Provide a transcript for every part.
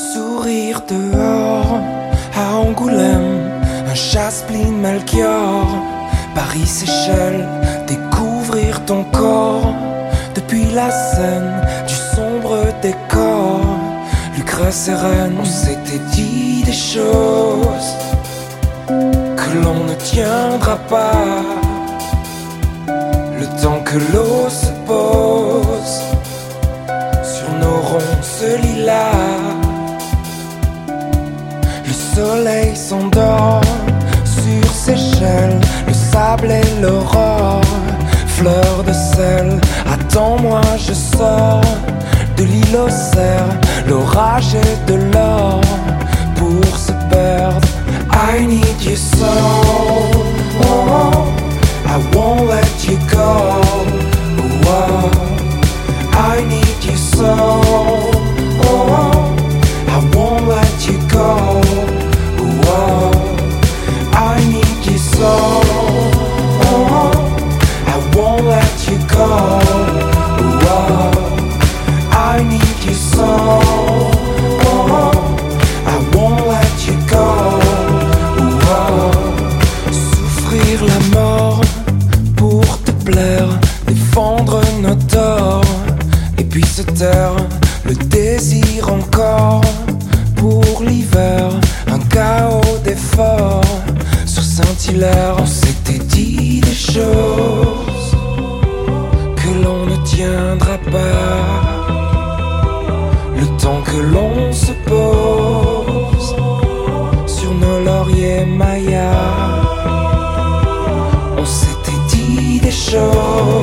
Sourire dehors, à Angoulême, un Chaspline Melchior, Paris Seychelles, découvrir ton corps. Depuis la scène du sombre décor, Lucrèce et Reine, on s'était dit des choses que l'on ne tiendra pas. Le temps que l'eau se pose sur nos ronces lilas, le soleil s'endort sur Seychelles, le sable et l'aurore, fleur de sel. Attends-moi, je sors de l'île aux cerfs, l'orage et de l'or pour se perdre. I need you so, oh, I won't let you go. Oh, I need you so, oh, I won't let you go. Oh, I need you so, oh, I won't let you go. Oh, I need you so, oh, I won't let you go. Oh, souffrir la mort pour te plaire, défendre nos torts, et puis se taire, le désir encore pour l'hiver, un chaos d'efforts sur Saint-Hilaire. On s'était dit des choses que l'on ne tiendra pas, le temps que l'on se pose sur nos lauriers mayas. On s'était dit des choses.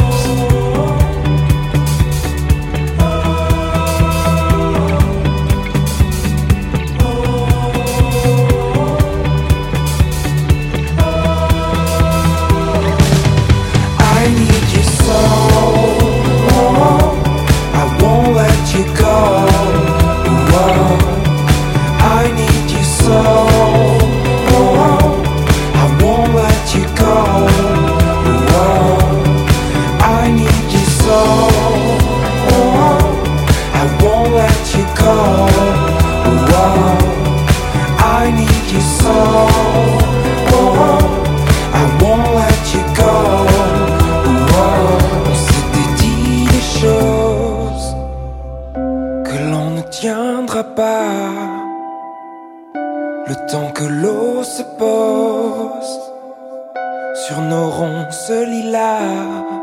Le temps que l'eau se pose sur nos ronces lilas.